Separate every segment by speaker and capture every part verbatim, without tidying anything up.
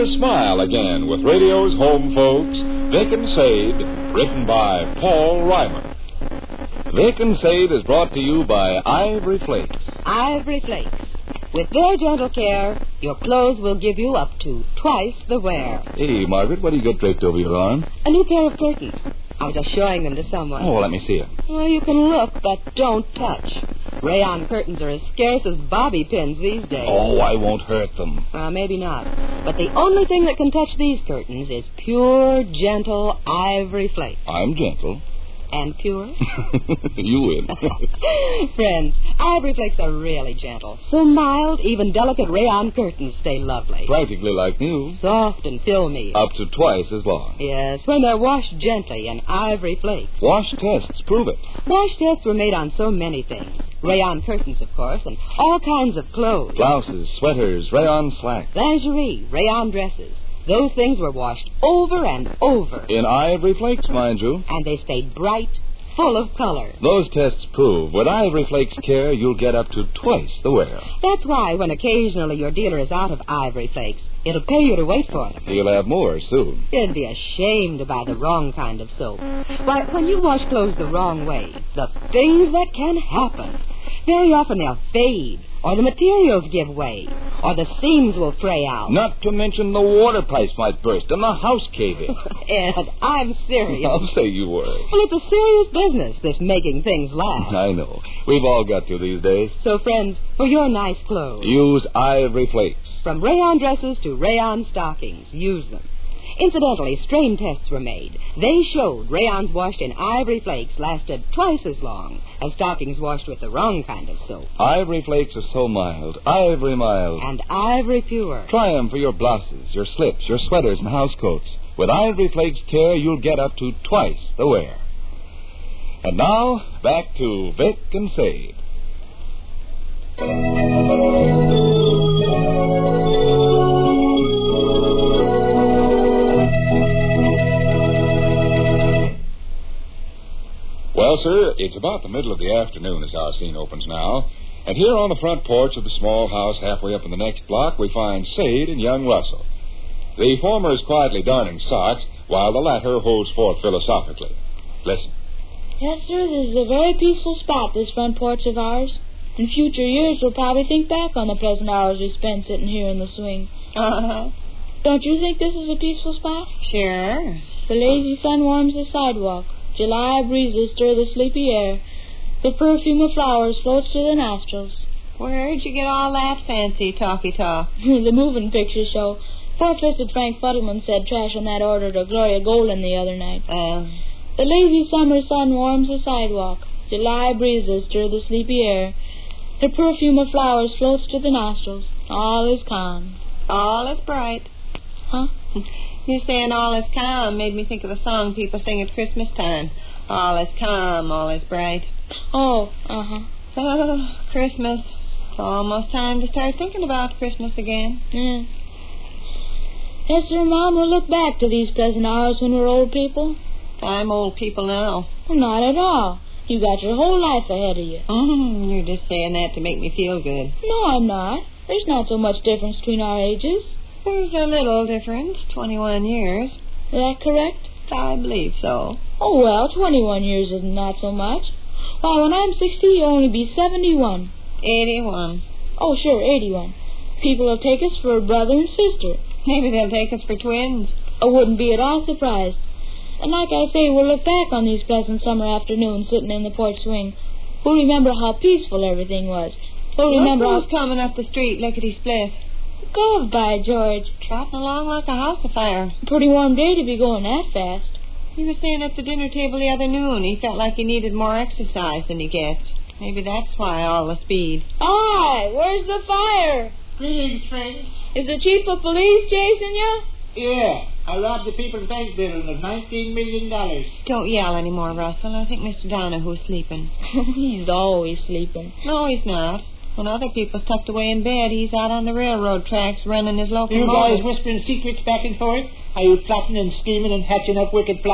Speaker 1: smile again with radio's home folks, Vic and Sade, written by Paul Ryman. Vic and Sade is brought to you by Ivory Flakes.
Speaker 2: Ivory Flakes. With their gentle care, your clothes will give you up to twice the wear.
Speaker 1: Hey, Margaret, what do you got draped over your arm?
Speaker 2: A new pair of curtains. I was just showing them to someone.
Speaker 1: Oh, well, let me see it.
Speaker 2: Well, you can look, but don't touch. Rayon curtains are as scarce as bobby pins these days.
Speaker 1: Oh, I won't hurt them.
Speaker 2: Well, maybe not. But the only thing that can touch these curtains is pure, gentle Ivory Flakes.
Speaker 1: I'm gentle.
Speaker 2: And pure?
Speaker 1: You win.
Speaker 2: Friends, Ivory Flakes are really gentle. So mild, even delicate rayon curtains stay lovely.
Speaker 1: Practically like new.
Speaker 2: Soft and filmy.
Speaker 1: Up to twice as long.
Speaker 2: Yes, when they're washed gently in Ivory Flakes.
Speaker 1: Wash tests prove it.
Speaker 2: Wash tests were made on so many things. Rayon curtains, of course, and all kinds of clothes.
Speaker 1: Blouses, sweaters, rayon slacks.
Speaker 2: Lingerie, rayon dresses. Those things were washed over and over.
Speaker 1: In Ivory Flakes, mind you.
Speaker 2: And they stayed bright, full of color.
Speaker 1: Those tests prove with Ivory Flakes care, you'll get up to twice the wear.
Speaker 2: That's why when occasionally your dealer is out of Ivory Flakes, it'll pay you to wait for them.
Speaker 1: He'll have more soon.
Speaker 2: You'd be ashamed to buy the wrong kind of soap. Why, when you wash clothes the wrong way, the things that can happen. Very often they'll fade, or the materials give way, or the seams will fray out.
Speaker 1: Not to mention the water pipes might burst and the house cave in.
Speaker 2: Ed, I'm serious.
Speaker 1: I'll say you were.
Speaker 2: Well, it's a serious business, this making things last.
Speaker 1: I know. We've all got to these days.
Speaker 2: So, friends, for your nice clothes,
Speaker 1: use Ivory Flakes.
Speaker 2: From rayon dresses to rayon stockings, use them. Incidentally, strain tests were made. They showed rayons washed in Ivory Flakes lasted twice as long as stockings washed with the wrong kind of soap.
Speaker 1: Ivory Flakes are so mild, ivory mild.
Speaker 2: And ivory pure.
Speaker 1: Try them for your blouses, your slips, your sweaters, and housecoats. With Ivory Flakes care, you'll get up to twice the wear. And now, back to Vic and Sade. Well, sir, it's about the middle of the afternoon as our scene opens now. And here on the front porch of the small house halfway up in the next block, we find Sade and young Russell. The former is quietly darning socks, while the latter holds forth philosophically. Listen.
Speaker 3: Yes, sir, this is a very peaceful spot, this front porch of ours. In future years, we'll probably think back on the pleasant hours we spent sitting here in the swing.
Speaker 2: Uh-huh.
Speaker 3: Don't you think this is a peaceful spot?
Speaker 2: Sure.
Speaker 3: The lazy sun warms the sidewalk. July breezes stir the sleepy air. The perfume of flowers floats to the nostrils.
Speaker 2: Where'd you get all that fancy talky talk?
Speaker 3: The moving picture show. Four-fisted Frank Fuddleman said trash on that order to Gloria Golden the other night.
Speaker 2: Uh,
Speaker 3: the lazy summer sun warms the sidewalk. July breezes stir the sleepy air. The perfume of flowers floats to the nostrils. All is calm.
Speaker 2: All is bright.
Speaker 3: Huh?
Speaker 2: You saying all is calm made me think of the song people sing at Christmas time. All is calm, all is bright.
Speaker 3: Oh, uh-huh.
Speaker 2: Oh, Christmas. It's almost time to start thinking about Christmas again.
Speaker 3: Yeah. Yes, sir, Mom, we'll look back to these present hours when we're old people.
Speaker 2: I'm old people now.
Speaker 3: Well, not at all. You got your whole life ahead of you.
Speaker 2: Mm-hmm. You're just saying that to make me feel good.
Speaker 3: No, I'm not. There's not so much difference between our ages.
Speaker 2: There's a little difference, twenty-one years.
Speaker 3: Is that correct?
Speaker 2: I believe so.
Speaker 3: Oh, well, twenty-one years is not so much. Why, when I'm sixty, you'll only be seventy-one.
Speaker 2: eighty-one.
Speaker 3: Oh, sure, eighty-one. People will take us for a brother and sister.
Speaker 2: Maybe they'll take us for twins.
Speaker 3: I wouldn't be at all surprised. And like I say, we'll look back on these pleasant summer afternoons sitting in the porch swing. We'll remember how peaceful everything was. We'll remember
Speaker 2: Look who's
Speaker 3: how...
Speaker 2: coming up the street, lickety-split.
Speaker 3: Go by, George.
Speaker 2: Trotting along like a house afire.
Speaker 3: Pretty warm day to be going that fast.
Speaker 2: He was saying at the dinner table the other noon he felt like he needed more exercise than he gets. Maybe that's why all the speed.
Speaker 3: Hi, where's the fire?
Speaker 4: Greetings, friends.
Speaker 3: Is the chief of police chasing you?
Speaker 4: Yeah, I robbed the People's Bank building of nineteen million dollars.
Speaker 2: Don't yell anymore, Russell. I think Mister Donahue's sleeping.
Speaker 3: He's always sleeping.
Speaker 2: No, he's not. When other people's tucked away in bed, he's out on the railroad tracks running his
Speaker 4: You
Speaker 2: locomotive.
Speaker 4: guys whispering secrets back and forth? Are you plotting and scheming and hatching up wicked plots?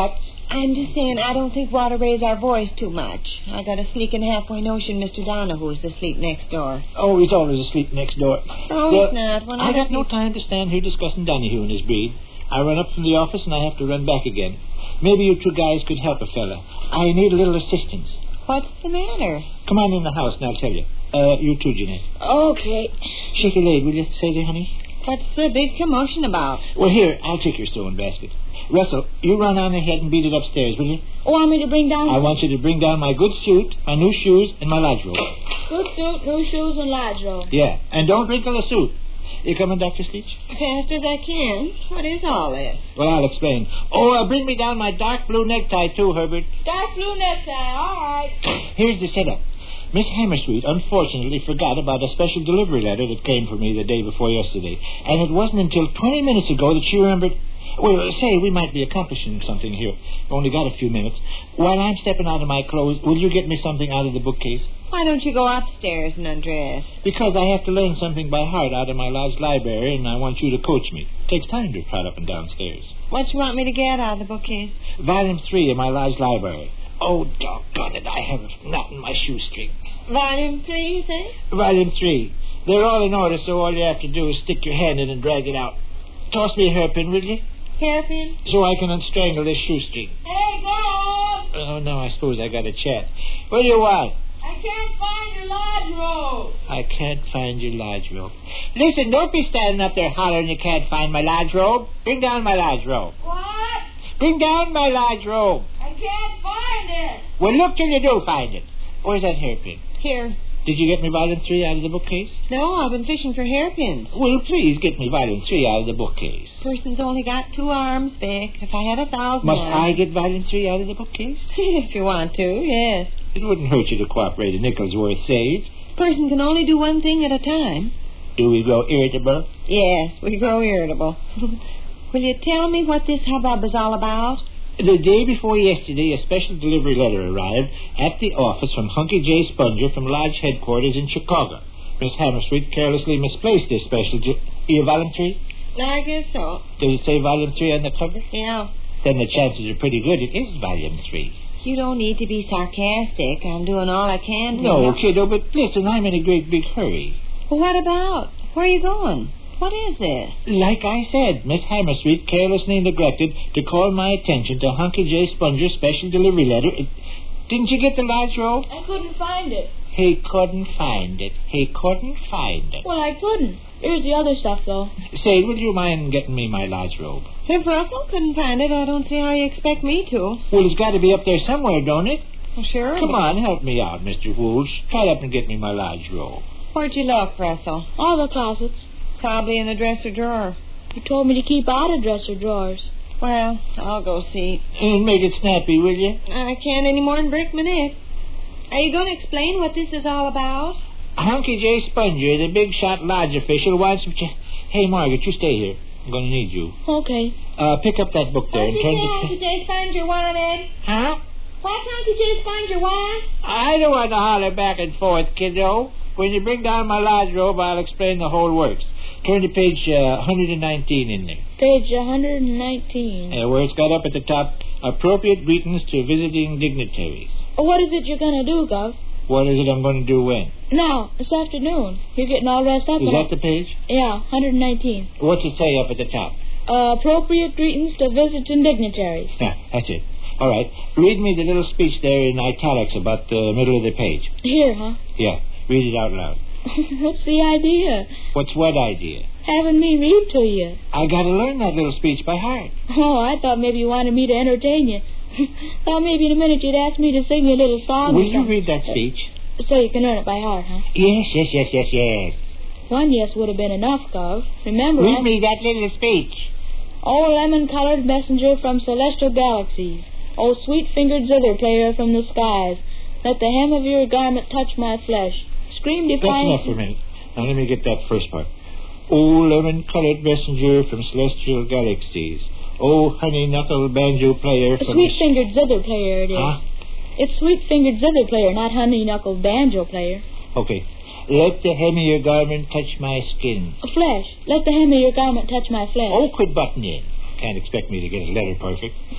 Speaker 2: I'm just saying I don't think we ought to raise our voice too much. I got a sneaking halfway notion Mister Donahue's asleep next door.
Speaker 4: Oh, he's always asleep next door.
Speaker 2: Oh,
Speaker 4: Well,
Speaker 2: he's not. When
Speaker 4: I got no
Speaker 2: people-
Speaker 4: time to stand here discussing Donahue and his breed. I run up from the office and I have to run back again. Maybe you two guys could help a fella. I need a little assistance.
Speaker 2: What's the matter?
Speaker 4: Come on in the house and I'll tell you. Uh, you too, Jeanette.
Speaker 3: Okay.
Speaker 4: Shake your leg, will you, Sadie, honey?
Speaker 2: What's the big commotion about?
Speaker 4: Well, here, I'll take your sewing basket. Russell, you run on ahead and beat it upstairs, will you?
Speaker 3: Want me to bring down...
Speaker 4: I want you to bring down my good suit, my new shoes, and my lodge robe.
Speaker 3: Good suit, new shoes, and lodge robe.
Speaker 4: Yeah, and don't wrinkle the suit. You coming, Doctor Sleech?
Speaker 2: Fast as I can. What is all this?
Speaker 4: Well, I'll explain. Oh, uh, bring me down my dark blue necktie, too, Herbert.
Speaker 3: Dark blue necktie, all right.
Speaker 4: Here's the setup. Miss Hammersweet unfortunately forgot about a special delivery letter that came for me the day before yesterday. And it wasn't until twenty minutes ago that she remembered... Well, say, we might be accomplishing something here. We've only got a few minutes. While I'm stepping out of my clothes, will you get me something out of the bookcase?
Speaker 2: Why don't you go upstairs and undress?
Speaker 4: Because I have to learn something by heart out of my lodge library, and I want you to coach me. It takes time to trot up and downstairs.
Speaker 2: What you want me to get out of the bookcase?
Speaker 4: Volume three of my lodge library. Oh, doggone it, I have a knot in my shoestring.
Speaker 2: Volume three, you say?
Speaker 4: Volume three. They're all in order, so all you have to do is stick your hand in and drag it out. Toss me a hairpin, will you?
Speaker 2: Hairpin?
Speaker 4: So I can unstrangle this shoestring.
Speaker 3: Hey, Bob!
Speaker 4: Oh, no, I suppose I got a chat. What do you want?
Speaker 3: I can't find your lodge robe.
Speaker 4: I can't find your lodge robe. Listen, don't be standing up there hollering you can't find my lodge robe. Bring down my lodge robe.
Speaker 3: What?
Speaker 4: Bring down my lodge robe.
Speaker 3: I can't find it.
Speaker 4: Well, look till you do find it. Where's that hairpin?
Speaker 2: Here.
Speaker 4: Did you get me volume three out of the bookcase?
Speaker 2: No, I've been fishing for hairpins.
Speaker 4: Well, please get me volume three out of the bookcase.
Speaker 2: Person's only got two arms, Vic. If I had a thousand
Speaker 4: Must
Speaker 2: arms...
Speaker 4: I get volume three out of the bookcase?
Speaker 2: If you want to, yes.
Speaker 4: It wouldn't hurt you to cooperate a nickel's worth saved.
Speaker 2: Person can only do one thing at a time.
Speaker 4: Do we grow irritable?
Speaker 2: Yes, we grow irritable. Will you tell me what this hubbub is all about?
Speaker 4: The day before yesterday, a special delivery letter arrived at the office from Hunky J. Sponger from Lodge headquarters in Chicago. Miss Hammersweet carelessly misplaced this special... Gi- you volume three?
Speaker 2: I guess so.
Speaker 4: Does it say volume three on the cover?
Speaker 2: Yeah.
Speaker 4: Then the chances are pretty good it is volume three.
Speaker 2: You don't need to be sarcastic. I'm doing all I can to
Speaker 4: No,
Speaker 2: help.
Speaker 4: kiddo, but listen, I'm in a great big hurry.
Speaker 2: Well, what about? Where are you going? What is this?
Speaker 4: Like I said, Miss Hammersweet carelessly neglected to call my attention to Hunky J. Sponger's special delivery letter. It, didn't you get the lodge robe?
Speaker 3: I couldn't find it.
Speaker 4: He couldn't find it. He couldn't find it.
Speaker 3: Well, I couldn't. Here's the other stuff, though.
Speaker 4: Say, would you mind getting me my lodge robe?
Speaker 2: If Russell couldn't find it, I don't see how you expect me to.
Speaker 4: Well, it's got to be up there somewhere, don't it?
Speaker 2: Well, sure.
Speaker 4: Come on, help me out, Mister Wools. Try up and get me my lodge robe.
Speaker 2: Where'd you look, Russell?
Speaker 3: All the closets.
Speaker 2: Probably in the dresser drawer.
Speaker 3: You told me to keep out of dresser drawers.
Speaker 2: Well, I'll go see.
Speaker 4: And make it snappy, will you?
Speaker 2: I can't any more than break my neck. Are you going to explain what this is all about?
Speaker 4: Hunky J. Sponger, the big shot lodge official, wants me to... Hey, Margaret, you stay here. I'm going to need you.
Speaker 3: Okay.
Speaker 4: Uh, pick up that book there
Speaker 3: What
Speaker 4: and
Speaker 3: did
Speaker 4: turn
Speaker 3: you say,
Speaker 4: the...
Speaker 3: Uncle J. Sponger wanted?
Speaker 4: Huh?
Speaker 3: What's Uncle J. Sponger want?
Speaker 4: I don't want to holler back and forth, kiddo. When you bring down my lodge robe, I'll explain the whole works. Turn to page uh, one hundred nineteen in there.
Speaker 3: Page one hundred nineteen.
Speaker 4: Uh, where it's got up at the top, appropriate greetings to visiting dignitaries.
Speaker 3: What is it you're going to do, Gov?
Speaker 4: What is it I'm going to do when?
Speaker 3: Now, this afternoon. You're getting all dressed up.
Speaker 4: Is
Speaker 3: and
Speaker 4: that the page?
Speaker 3: Yeah, one hundred nineteen.
Speaker 4: What's it say up at the top?
Speaker 3: Uh, appropriate greetings to visiting dignitaries.
Speaker 4: Yeah, that's it. All right. Read me the little speech there in italics about the middle of the page.
Speaker 3: Here, huh?
Speaker 4: Yeah, read it out loud.
Speaker 3: What's the idea?
Speaker 4: What's what idea?
Speaker 3: Having me read to you.
Speaker 4: I got to learn that little speech by heart.
Speaker 3: Oh, I thought maybe you wanted me to entertain you. Thought maybe in a minute you'd ask me to sing you a little song.
Speaker 4: Will
Speaker 3: or
Speaker 4: you
Speaker 3: something.
Speaker 4: read that speech?
Speaker 3: So you can learn it by heart, huh?
Speaker 4: Yes, yes, yes, yes, yes.
Speaker 3: One yes would have been enough, Gov. Remember,
Speaker 4: Read
Speaker 3: I...
Speaker 4: me that little speech.
Speaker 3: Oh, lemon-colored messenger from celestial galaxies. Oh, sweet-fingered zither player from the skies. Let the hem of your garment touch my flesh. Scream
Speaker 4: That's
Speaker 3: defiance.
Speaker 4: enough for a minute. Now let me get that first part. Oh, lemon-colored messenger from celestial galaxies. Oh, honey-knuckle banjo player from...
Speaker 3: Sweet-fingered zither player it is.
Speaker 4: Huh?
Speaker 3: It's sweet-fingered zither player, not honey-knuckled banjo player.
Speaker 4: Okay. Let the hem of your garment touch my skin.
Speaker 3: Flesh. Let the hem of your garment touch my flesh.
Speaker 4: Oh, quit butting in. Can't expect me to get a letter perfect.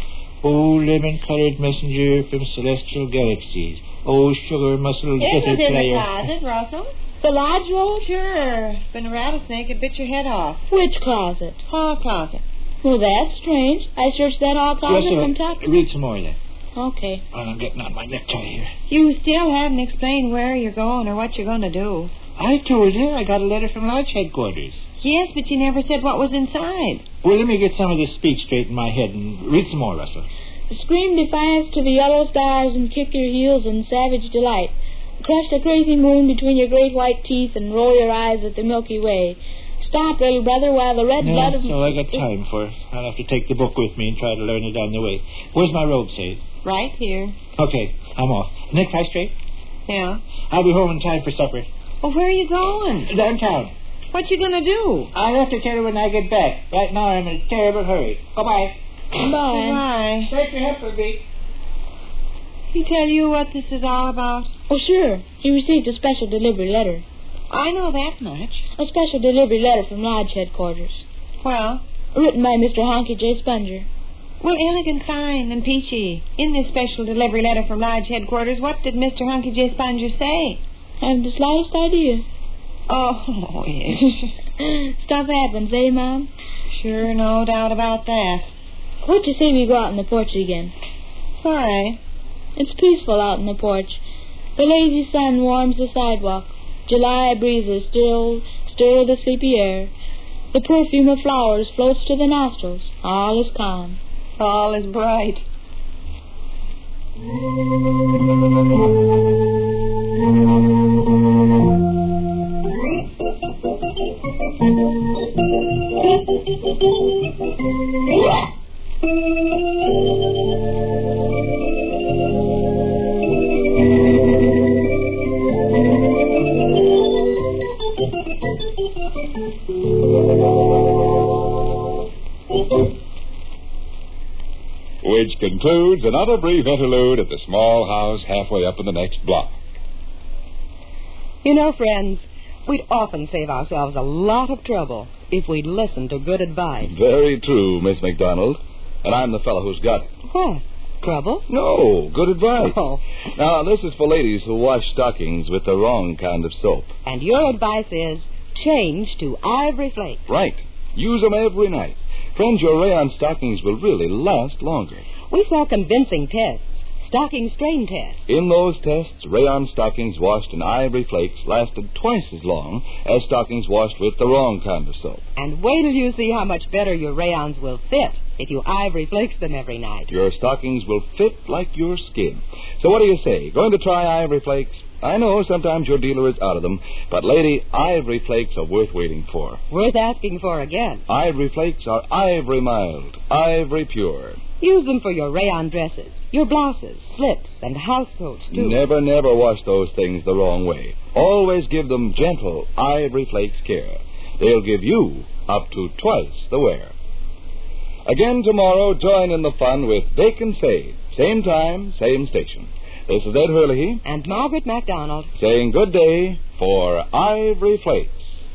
Speaker 4: Oh, lemon-colored messenger from celestial galaxies. Oh, sugar-muscled
Speaker 5: It was
Speaker 4: little
Speaker 5: in the
Speaker 4: player.
Speaker 5: closet, Russell.
Speaker 3: The lodge roll?
Speaker 5: Sure. Been a rattlesnake and bit your head off.
Speaker 3: Which closet?
Speaker 5: Hall closet.
Speaker 3: Well, that's strange. I searched that hall closet
Speaker 4: Russell,
Speaker 3: from top to...
Speaker 4: read some more then.
Speaker 3: Okay.
Speaker 4: Well, I'm getting on my necktie here.
Speaker 5: You still haven't explained where you're going or what you're going to do.
Speaker 4: I told you I got a letter from lodge headquarters.
Speaker 5: Yes, but you never said what was inside.
Speaker 4: Well, let me get some of this speech straight in my head and read some more, Russell.
Speaker 3: Scream defiance to the yellow stars and kick your heels in savage delight. Crush the crazy moon between your great white teeth and roll your eyes at the Milky Way. Stop, little brother, while the red
Speaker 4: Yeah,
Speaker 3: blood of...
Speaker 4: so I got time for it. I'll have to take the book with me and try to learn it on the way. Where's my robe, Sade?
Speaker 5: Right here.
Speaker 4: Okay, I'm off. Necktie straight?
Speaker 5: Yeah.
Speaker 4: I'll be home in time for supper.
Speaker 5: Well, where are you going?
Speaker 4: Downtown.
Speaker 5: What you gonna do?
Speaker 4: I'll have to tell you when I get back. Right now I'm in a terrible hurry. Bye-bye.
Speaker 3: Bye.
Speaker 5: Bye.
Speaker 4: Take your help with me.
Speaker 5: He tell you what this is all about?
Speaker 3: Oh, sure. He received a special delivery letter.
Speaker 5: I know that much.
Speaker 3: A special delivery letter from lodge headquarters.
Speaker 5: Well,
Speaker 3: Written by Mister Honky J. Sponger.
Speaker 5: well, elegant, fine, and peachy. In this special delivery letter from lodge headquarters, what did Mister Hunky J. Sponger say?
Speaker 3: I haven't the slightest idea.
Speaker 5: Oh, yes.
Speaker 3: Stuff happens, eh, Mom?
Speaker 5: Sure, no doubt about that.
Speaker 3: What'd you say we go out on the porch again?
Speaker 5: All right.
Speaker 3: It's peaceful out on the porch. The lazy sun warms the sidewalk. July breezes still stir the sleepy air. The perfume of flowers floats to the nostrils. All is calm.
Speaker 5: All is bright.
Speaker 1: Which concludes another brief interlude at the small house halfway up in the next block.
Speaker 2: You know, friends, we'd often save ourselves a lot of trouble if we'd listen to good advice.
Speaker 6: Very true, Miss McDonald. And I'm the fellow who's got it.
Speaker 2: What? Trouble?
Speaker 6: No, good advice.
Speaker 2: Oh.
Speaker 6: Now, this is for ladies who wash stockings with the wrong kind of soap.
Speaker 2: And your advice is change to Ivory Flakes.
Speaker 6: Right. Use them every night. Friends, your rayon stockings will really last longer.
Speaker 2: We saw convincing tests, stocking strain tests.
Speaker 6: In those tests, rayon stockings washed in Ivory Flakes lasted twice as long as stockings washed with the wrong kind of soap.
Speaker 2: And wait till you see how much better your rayons will fit if you Ivory Flakes them every night.
Speaker 6: Your stockings will fit like your skin. So what do you say? Going to try Ivory Flakes? I know sometimes your dealer is out of them, but, lady, Ivory Flakes are worth waiting for.
Speaker 2: Worth asking for again.
Speaker 6: Ivory Flakes are ivory mild, ivory pure.
Speaker 2: Use them for your rayon dresses, your blouses, slips, and housecoats, too.
Speaker 6: Never, never wash those things the wrong way. Always give them gentle Ivory Flakes care. They'll give you up to twice the wear. Again tomorrow, join in the fun with Bacon Sade. Same time, same station. This is Ed Hurley
Speaker 2: And Margaret MacDonald.
Speaker 6: saying good day for Ivory Flakes.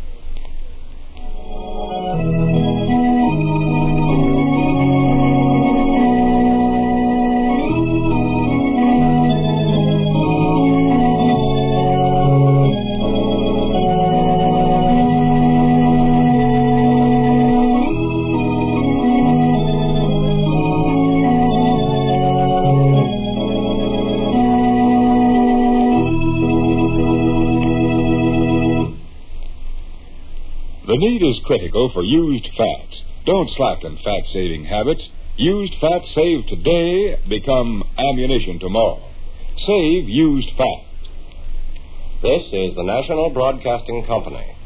Speaker 1: The need is critical for used fats. Don't slacken fat-saving habits. Used fats saved today become ammunition tomorrow. Save used fat.
Speaker 7: This is the National Broadcasting Company.